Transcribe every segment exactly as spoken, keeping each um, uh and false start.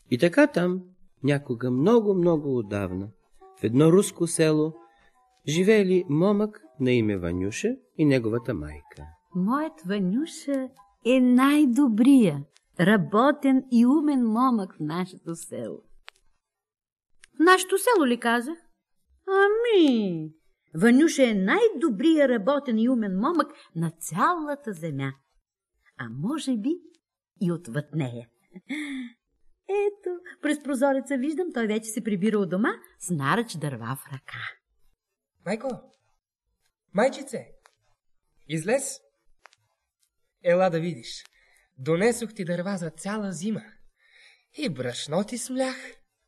И така там, някога много-много отдавна, в едно руско село, живеели момък на име Ванюша и неговата майка. Моят Ванюша е най-добрия, работен и умен момък в нашето село. В нашето село ли казах? Ами, Ванюша е най-добрия, работен и умен момък на цялата земя. А може би и отвъд нея. Ето, през прозореца виждам, той вече се прибира от дома с наръч дърва в ръка. Майко, майчице, излез. Ела да видиш. Донесох ти дърва за цяла зима. И брашноти с млях.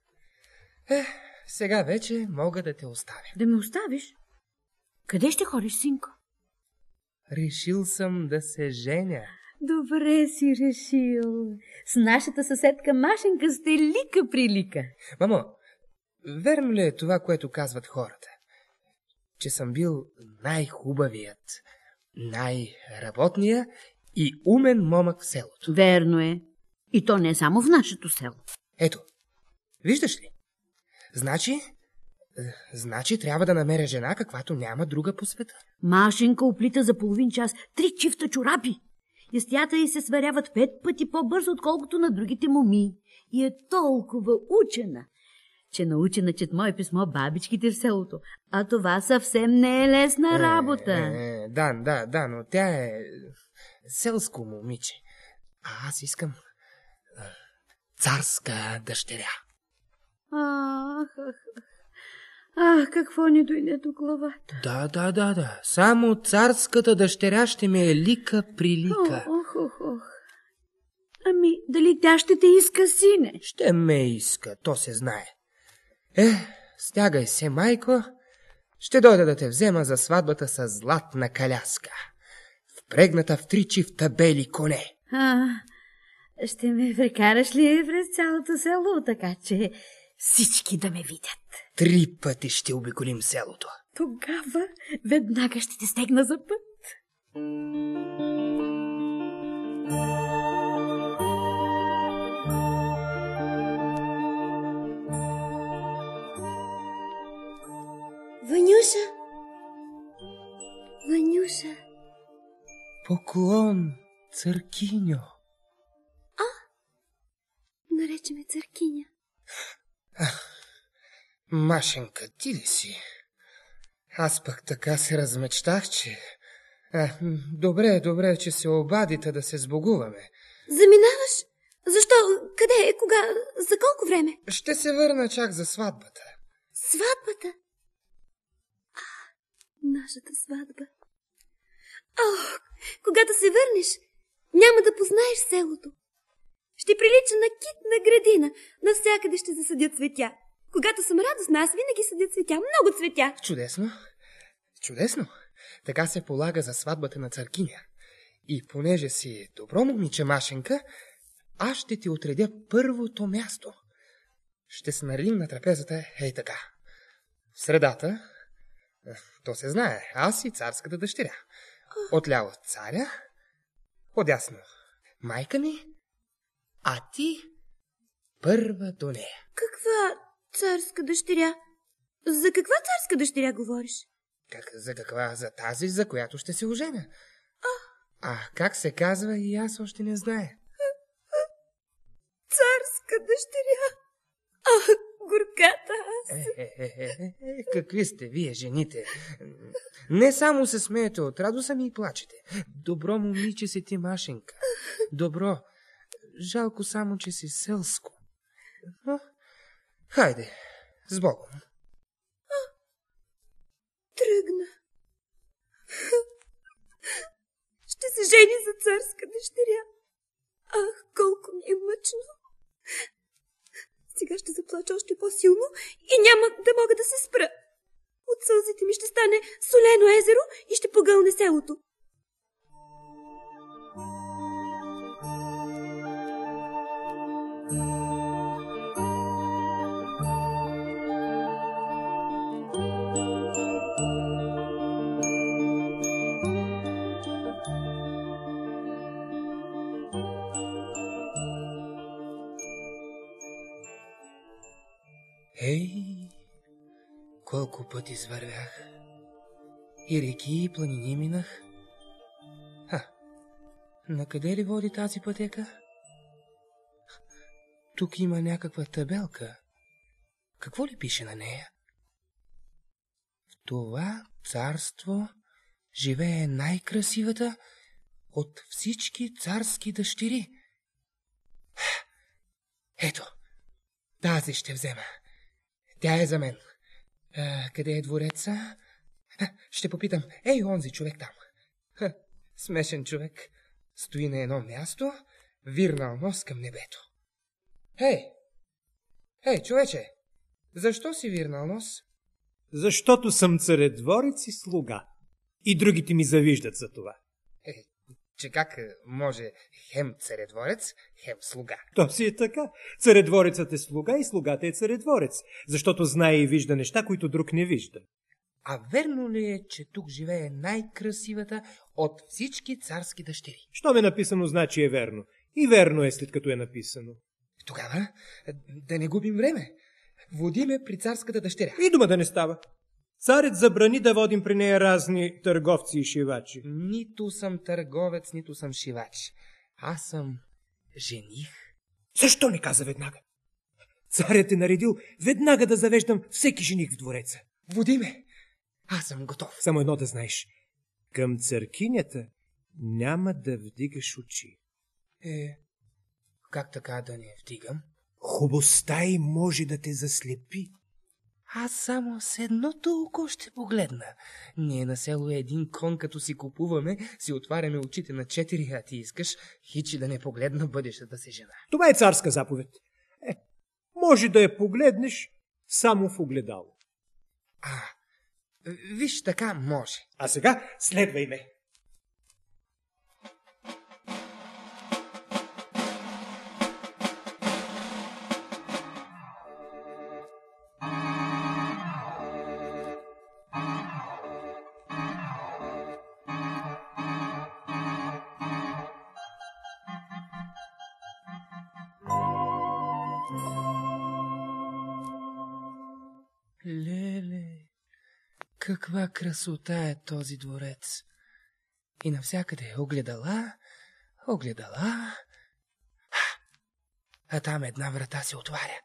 Ех, сега вече мога да те оставя. Да ме оставиш? Къде ще ходиш, синко? Решил съм да се женя. Добре си решил. С нашата съседка Машенка сте лика прилика. Мамо, верно ли е това, което казват хората? Че съм бил най-хубавият, най-работния и умен момък в селото. Верно е. И то не само в нашето село. Ето, виждаш ли? Значи, значи трябва да намеря жена, каквато няма друга по света. Машенка оплита за половин час три чифта чорапи. Ястията й се сваряват пет пъти по-бързо, отколкото на другите моми. И е толкова учена, че научи на четмо и писмо бабичките в селото. А това съвсем не е лесна работа. Е, е, е, да, да, да, но тя е селско момиче. А аз искам е, царска дъщеря. Ах, ах, ах. Ах, какво ни дойде до главата. Да, да, да, да. Само царската дъщеря ще ми е лика прилика. Ох, ох, ох. Ами, дали тя ще те иска, сине? Ще ме иска, то се знае. Е, стягай се, майко. Ще дойда да те взема за сватбата с златна каляска, впрегната в три чифта бели коне. А, ще ме прекараш ли през цялото село, така че всички да ме видят? Три пъти ще обиколим селото. Тогава веднага ще те стегна за път. Ванюша! Ванюша! Поклон, църкиньо! А? Нарече ме църкиня. Ах, Машенка, ти ли си? Аз пък така се размечтах, че... А, добре, добре, че се обадите да се сбогуваме. Заминаваш? Защо? Къде? Кога? За колко време? Ще се върна чак за сватбата. Сватбата? А, нашата сватба. Ох, когато се върнеш, няма да познаеш селото. Ще прилича на китна градина. Навсякъде ще засадят цветя. Когато съм радостна, аз винаги съдя цветя. Много цветя. Чудесно. Чудесно. Така се полага за сватбата на църкиня. И понеже си добро момиче, Машенка, аз ще ти отредя първото място. Ще се наредим на трапезата, ей така. В средата, то се знае, аз и царската дъщеря. Отляво царя, отясно майка ми, а ти първа до нея. Каква царска дъщеря? За каква царска дъщеря говориш? Как, за каква? За тази, за която ще се оженя. А, а как се казва, и аз още не знае. Царска дъщеря? А, горката аз. Е, е, е, е, е, какви сте вие, жените? Не само се смеете от радост, ами и плачете. Добро момиче си ти, Машенка. Добро. Жалко само, че си селско. Но, хайде, с Богом. А, тръгна. Ще се жени за царска дъщеря. Ах, колко ми е мъчно. Сега ще заплача още по-силно и няма да мога да се спра. От сълзите ми ще стане солено езеро и ще погълне селото. Ей, колко пъти извървях. И реки, и планини минах. Ха, накъде ли води тази пътека? Тук има някаква табелка. Какво ли пише на нея? В това царство живее най-красивата от всички царски дъщери. Ето, тази ще взема. Тя е за мен. А, къде е двореца? А, ще попитам. Ей, онзи човек там. Ха, смешен човек. Стои на едно място, вирнал нос към небето. Ей! Ей, човече! Защо си вирнал нос? Защото съм царедворец и слуга. И другите ми завиждат за това. Е, че как може хем царедворец, хем слуга? То си е така. Царедворецът е слуга и слугата е царедворец, защото знае и вижда неща, които друг не вижда. А верно ли е, че тук живее най-красивата от всички царски дъщери? Щом е написано, значи е верно. И верно е, след като е написано. Тогава да не губим време. Водиме при царската дъщеря. И дума да не става. Царят забрани да водим при нея разни търговци и шивачи. Нито съм търговец, нито съм шивач. Аз съм жених. Защо не каза веднага? Царят е наредил веднага да завеждам всеки жених в двореца. Водиме. Аз съм готов. Само едно да знаеш. Към църкинята няма да вдигаш очи. Е, как така да не вдигам? Хубостта й може да те заслепи. Аз само с едното око ще погледна. Ние на село един кон, като си купуваме, си отваряме очите на четири, а ти искаш хичи да не погледна бъдещата си жена. Това е царска заповед. Е, може да я погледнеш само в огледало. А, виж, така може. А сега следвай ме. Леле, каква красота е този дворец. И навсякъде огледала, огледала. А там една врата се отваря.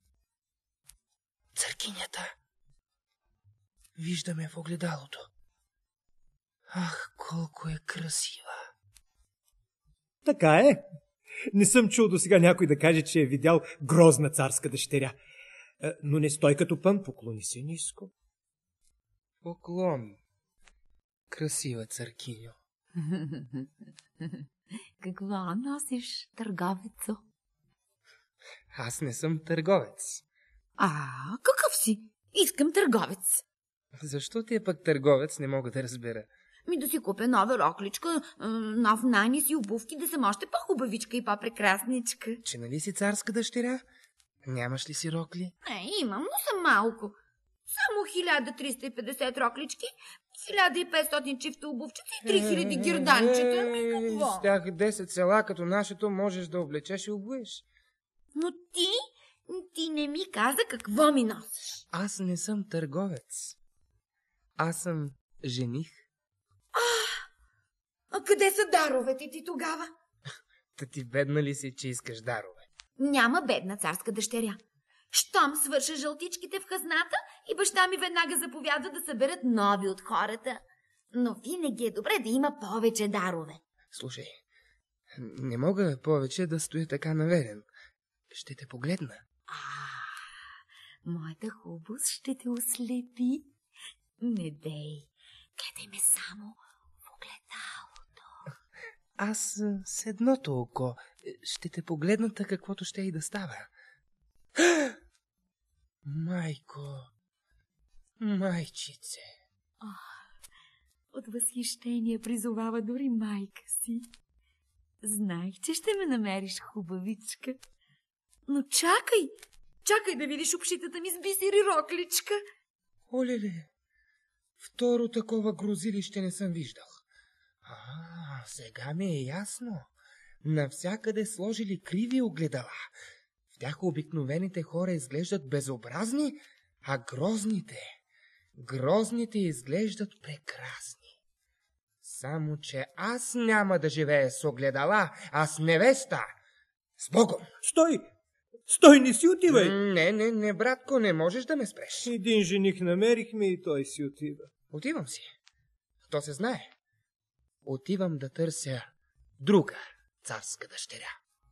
Църкинята. Виждаме в огледалото. Ах, колко е красива. Така е. Не съм чул до сега някой да каже, че е видял грозна царска дъщеря. Но не стой като пън, поклони се ниско. Поклон, красива църкиньо. Какво носиш, търговецо? Аз не съм търговец. А, какъв си? Искам търговец. Защо ти е пък търговец, не мога да разбера. Ми да си купя нова рокличка, нов найнис и обувки, да съм още по-хубавичка и по-прекрасничка. Че нали си царска дъщеря? Нямаш ли си рокли? Не, имам, но съм малко. Само хиляда триста и петдесет роклички, хиляда и петстотин чифта обувчици и три хиляди гирданчета. Ми какво? С тях десет села като нашето можеш да облечеш и обуеш. Но ти, ти не ми каза какво ми носиш. Аз не съм търговец. Аз съм жених. А, а къде са даровете ти тогава? Та ти бедна ли си, че искаш дарове? Няма бедна царска дъщеря. Щом свърша жълтичките в хазната и баща ми веднага заповяда да съберат нови от хората. Но винаги е добре да има повече дарове. Слушай, не мога повече да стоя така наведен. Ще те погледна. А, моята хубост ще те ослепи. Не дей, гледай ме само в огледалото. Аз с едното око ще те погледната каквото ще и да става. Майко, майчице. О, от възхищение призовава дори майка си. Знаех, че ще ме намериш хубавичка. Но чакай, чакай да видиш обшитата ми с бисери рокличка. Олеле, второ такова грозилище не съм виждал. А, сега ми е ясно. Навсякъде сложили криви огледала. В тях обикновените хора изглеждат безобразни, а грозните, грозните изглеждат прекрасни. Само че аз няма да живея с огледала, а с невеста. С Богом! Стой! Стой, не си отивай! Не, не, не, братко, не можеш да ме спреш. Един жених намерихме и той си отива. Отивам си. То се знае. Отивам да търся друга царска дъщеря.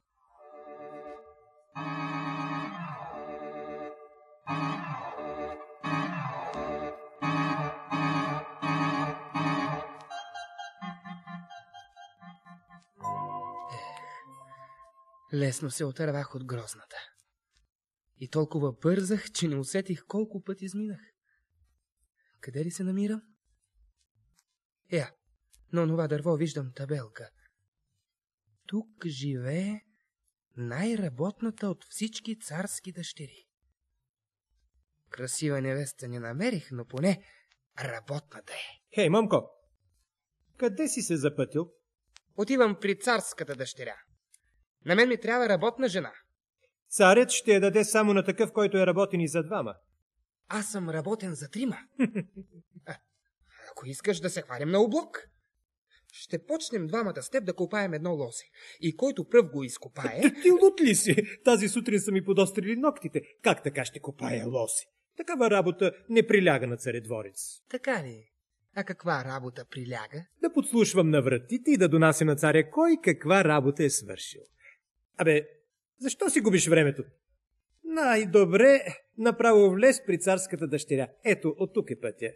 Лесно се отървах от грозната. И толкова бързах, че не усетих колко път изминах. Къде ли се намирам? Я, на онова дърво виждам табелка. Тук живее най-работната от всички царски дъщери. Красива невеста не намерих, но поне работната е. Хей, мамко, къде си се запътил? Отивам при царската дъщеря. На мен ми трябва работна жена. Царят ще я даде само на такъв, който е работен и за двама. Аз съм работен за трима. А, ако искаш да се хвалим на облак, ще почнем двамата с теб да копаем едно лозе. И който пръв го изкопае... Ти лут ли си? Тази сутрин са ми подострили ногтите. Как така ще копая лози? Такава работа не приляга на царедворец. Така ли? А каква работа приляга? Да подслушвам на вратите и да донася на царя кой каква работа е свършил. Абе, защо си губиш времето? Най-добре направо влез при царската дъщеря. Ето, от тук е пътя.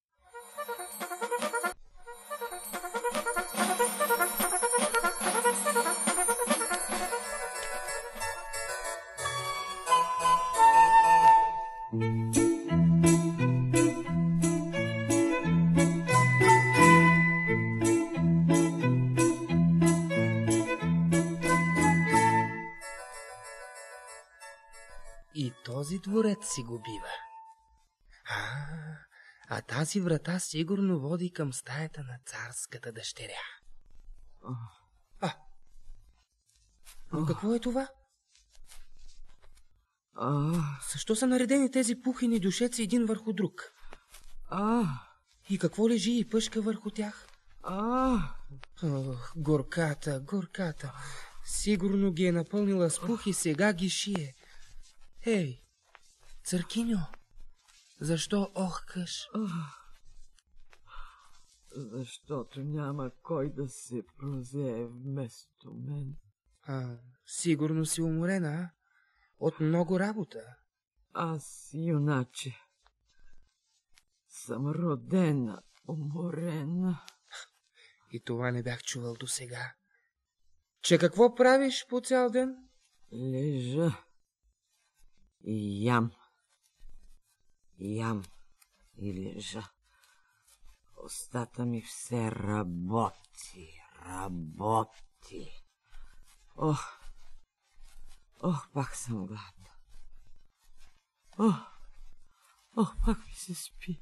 И този дворец си го бива. А, а тази врата сигурно води към стаята на царската дъщеря. А, но какво е това? А, Защо са наредени тези пухени дюшеци един върху друг? а, И какво лежи и пъшка върху тях? а, Ох, горката, горката. Сигурно ги е напълнила с пух и сега ги шие. Ей, църкиньо, защо охкаш? защото няма кой да се прозее вместо мен. А, сигурно си уморена, а? От много работа. Аз, юначе, съм родена, уморена. И това не бях чувал досега. Че какво правиш по цял ден? Лежа и ям, ям и лежа. Устата ми все работи, работи. Ох, ох, пак съм гладна. Ох, ох, пак ми се спи.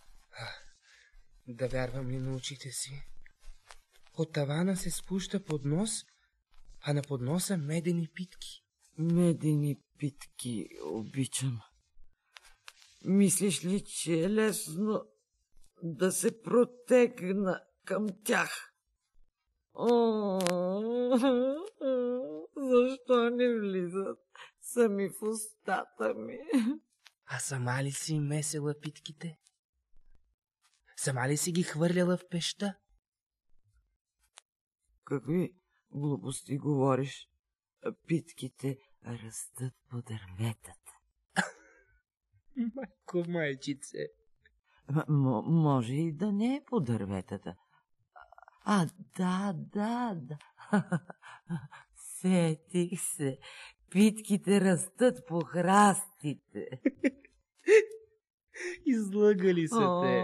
Да вярвам ли на очите си? От тавана се спуща поднос, а на подноса медени питки. Медени питки обичам. Мислиш ли, че е лесно да се протегна към тях? О, защо не влизат сами в устата ми? А сама ли си месела питките? Сама ли си ги хвърляла в пещта? Какви глупости говориш? Питките растат по дърветата. Майко, майчице. М- може и да не е по дърветата. А, да, да, да. Сетих се. Питките растат по храстите. Излъгали са те.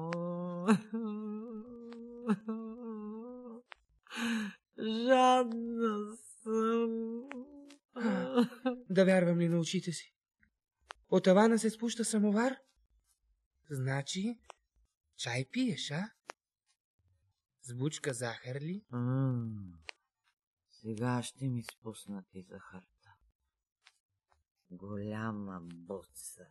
Жадна съм. Да вярвам ли на очите си? От тавана се спуща самовар? Значи, чай пиеш, а? С бучка захар ли? М, сега ще ми спуснат и захарта. голяма буца.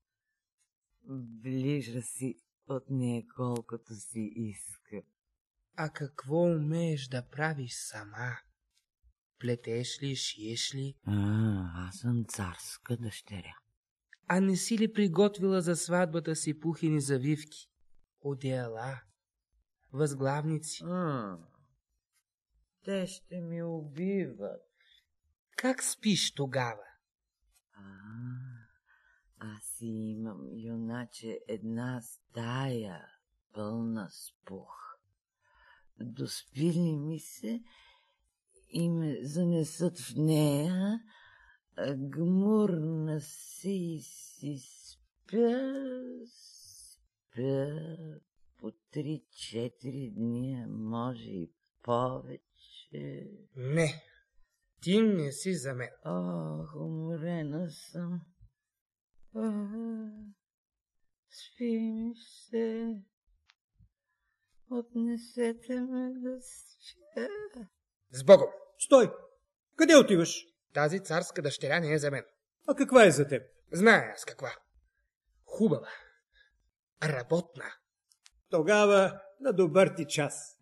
Ближа си от нея колкото си иска. А какво умееш да правиш сама? Плетеш ли, шиеш ли? А, аз съм царска дъщеря. А не си ли приготвила за сватбата си пухини завивки, одеяла, възглавници? А, те ще ми убиват. Как спиш тогава? А, аз си имам, юначе, една стая, пълна с пух. Доспили ми се и ме занесат в нея, а гмурна си и си спя, спя по три-четири дни, а може и повече. Не, ти не си за мен. Ох, уморена съм. Ах, спи ми се. Отнесете ме да спя. С Богом! Стой! Къде отиваш? Тази царска дъщеря не е за мен. А каква е за теб? Зная аз каква. Хубава. Работна. Тогава на добър ти час.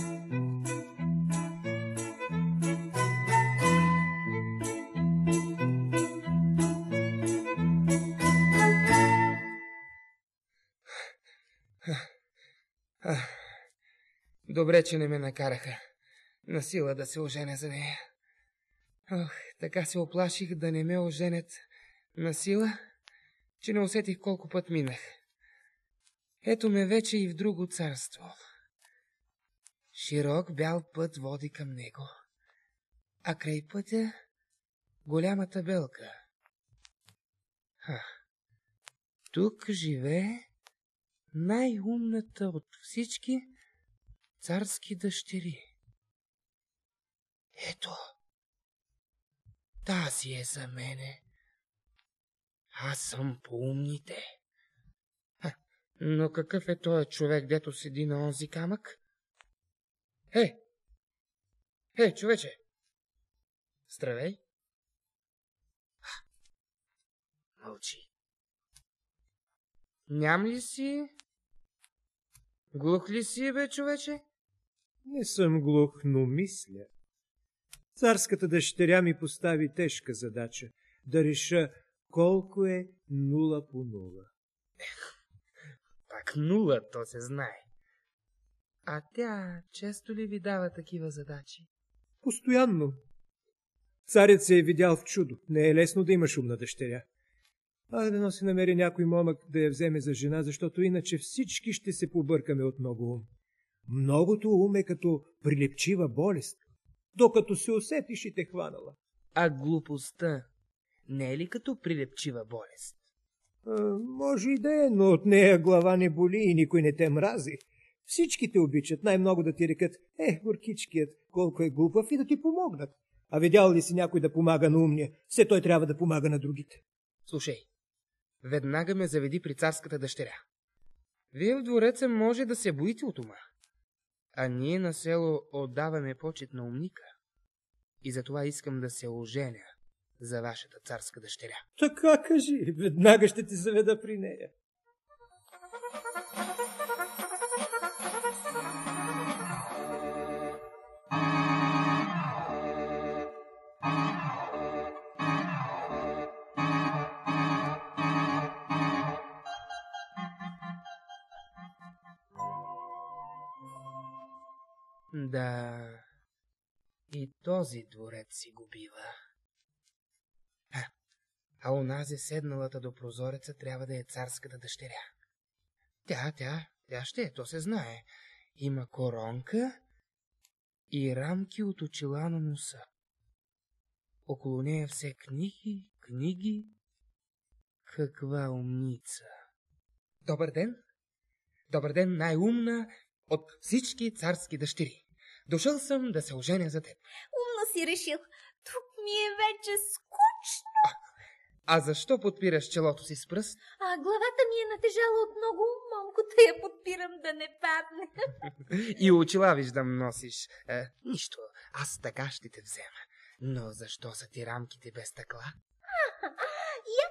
Добре, че не ме накараха на сила да се оженя за нея. Ох, така се оплаших да не ме оженят на сила, че не усетих колко път минах. Ето ме вече и в друго царство. Широк бял път води към него, а край пътя голяма табелка. Ха. Тук живее най-умната от всички царски дъщери. Ето, тази е за мене. Аз съм по-умните. Ха, но какъв е този човек, дето седи на онзи камък? Е, е, човече! Здравей! Ха, мълчи. Ням ли си? Глух ли си, бе, човече? Не съм глух, но мисля. Царската дъщеря ми постави тежка задача да реша колко е нула по нула. Пак нула, то се знае. А тя често ли ви дава такива задачи? Постоянно. Царят се е видял в чудо. Не е лесно да имаш умна дъщеря. А да носи намери някой момък да я вземе за жена, защото иначе всички ще се побъркаме от много ум. Многото ум е като прилепчива болест. Докато се усетиш и те хванала. А глупостта не е ли като прилепчива болест? А, може и да е, но от нея глава не боли и никой не те мрази. Всички те обичат, най-много да ти рекат: е, горкичкият, колко е глупав, и да ти помогнат. А видял ли си някой да помага на умния? Все той трябва да помага на другите. Слушай, веднага ме заведи при царската дъщеря. Вие в двореца може да се боите от ума, а ние на село отдаваме почет на умника. И затова искам да се оженя за вашата царска дъщеря. Така кажи, веднага ще ти заведа при нея. Да, и този дворец си го бива. А, а онази седналата до прозореца трябва да е царската дъщеря. Тя, тя, тя ще е, то се знае. Има коронка и рамки от очила на носа. Около нея все книги, книги. Каква умница! Добър ден! Добър ден, най-умна от всички царски дъщери. Дошъл съм да се оженя за теб. Умно си решил. Тук ми е вече скучно. А, а защо подпираш челото си с пръст? А главата ми е натежала от много момката, я подпирам да не падне. И очила виждам носиш. Е, нищо, аз така ще те взема. Но защо са ти рамките без стъкла?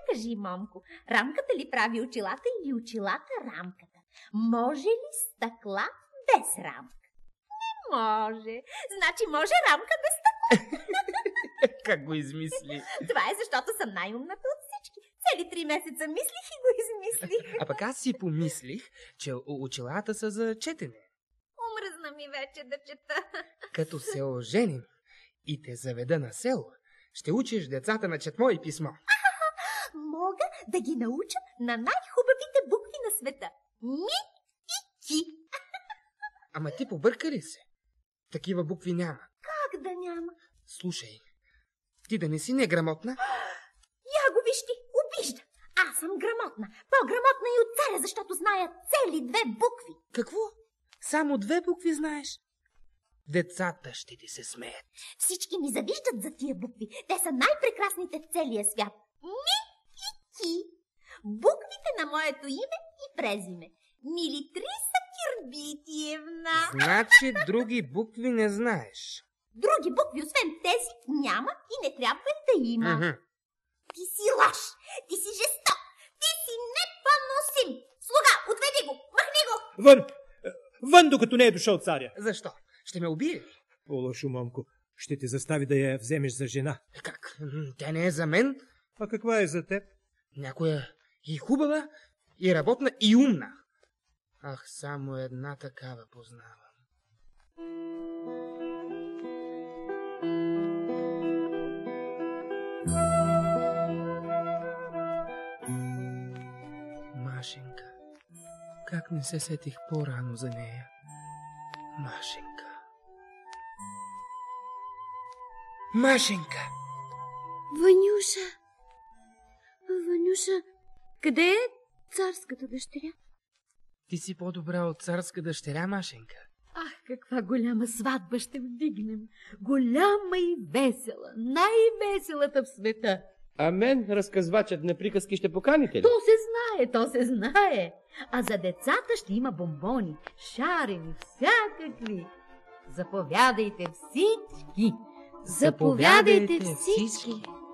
кажи, момко, рамката ли прави очилата или очилата рамката? Може ли стъкла без рамка? Не може. Значи може рамка без стъкла. Как го измисли? Това е защото съм най-умната от всички. Цели три месеца мислих и го измислих. А пък аз си помислих, че очилата са за четене. Умръзна ми вече да чета. Като се оженим и те заведа на село, ще учиш децата на четмо и писмо. Мога да ги науча на най-хубавите букви на света. Ми и ки. Ама ти побърка ли се? Такива букви няма. Как да няма? Слушай, ти да не си неграмотна? Я го виж ти, обижда. Аз съм грамотна. По-грамотна и от царя, защото зная цели две букви. Какво? Само две букви знаеш? Децата ще ти се смеят. Всички ми завиждат за тия букви. Те са най-прекрасните в целия свят. Ми и ки. Буквите на моето име и презиме. Милитриса Кирбитиевна. Значи други букви не знаеш. Други букви, освен тези, няма и не трябва да има. Ага. Ти си лош, ти си жесток, ти си непоносим. Слуга, отведи го, махни го. Вън! Вън, докато не е дошъл царя. Защо? Ще ме убие ли? По-лошо, момко. Ще те застави да я вземеш за жена. Как? Тя не е за мен? А каква е за теб? Някоя и хубава, и работна, и умна. Ах, само една такава познавам. Машенька. Как не се сетих по-рано за нея? Машенька. Машенька! Ванюша! Ванюша, къде е царската дъщеря? Ти си по-добра от царска дъщеря, Машенька. Ах, каква голяма сватба ще вдигнем! Голяма и весела, най-веселата в света. А мен, разказвачът на приказки, ще поканите ли? То се знае, то се знае. А за децата ще има бомбони, шарени, всякакви. Заповядайте всички. Заповядайте всички.